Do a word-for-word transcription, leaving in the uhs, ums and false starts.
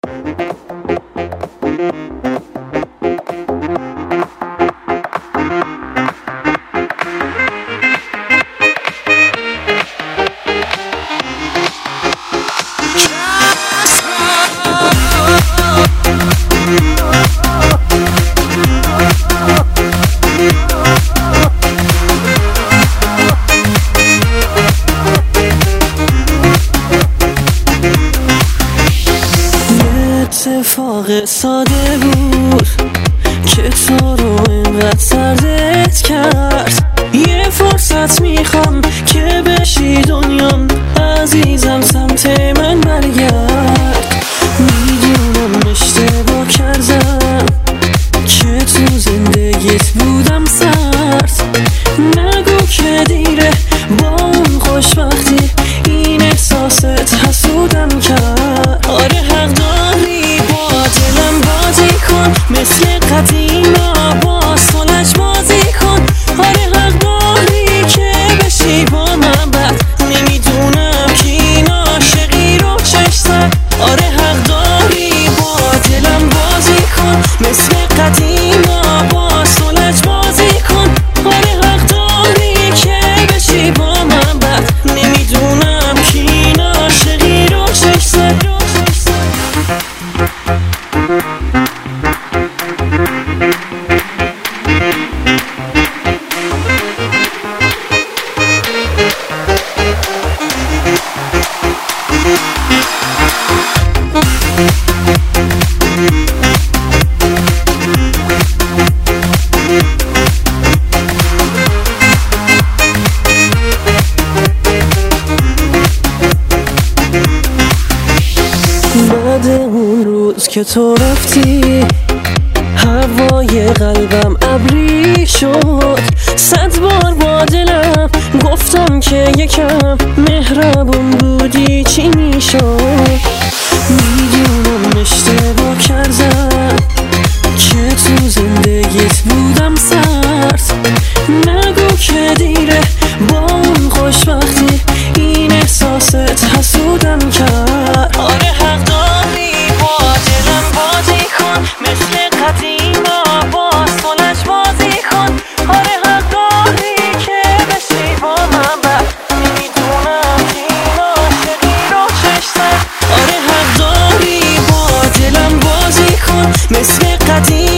اتفاق ساده بود که تو رو اینقدر سردت کرد. یه فرصت میخوام که بشی دنیام، عزیزم سمت من برگرد. میدونم اشتباه کردم که تو زندگیت بودم سرد. نگو که دیره با اون خوشبختی این احساست حسودم کرد. آره حق داری با دلم بازی کن، مثل قدیما با سالش بازی کن. آره حق داری که بشی با من بد، نمیدونم کی این عاشقی رو چش زد. آره حق داری با دلم بازی کن، مثل قدیما با سالش بازی کن. آره حق داری که بشی با من بد، نمیدونم کی این عاشقی رو چش زد. بعد اون روز که تو رفتی هوای قلبم ابری شد. صد بار با دلم گفتم که یکم مهربون بودی چی میشد. میدونم اشتباه کردم که تو زندگیت بودم سرد. نگو که دیره با اون خوشبختی این احساست حسودم کرد. آره حق داری با دلم بازی کن، مثل قدیما با سالش بازی کن. آره حق داری که بشی با من بد، نمیدونم کی این عاشقی رو چش زد. آره حق داری با دلم بازی کن، مثل قدیما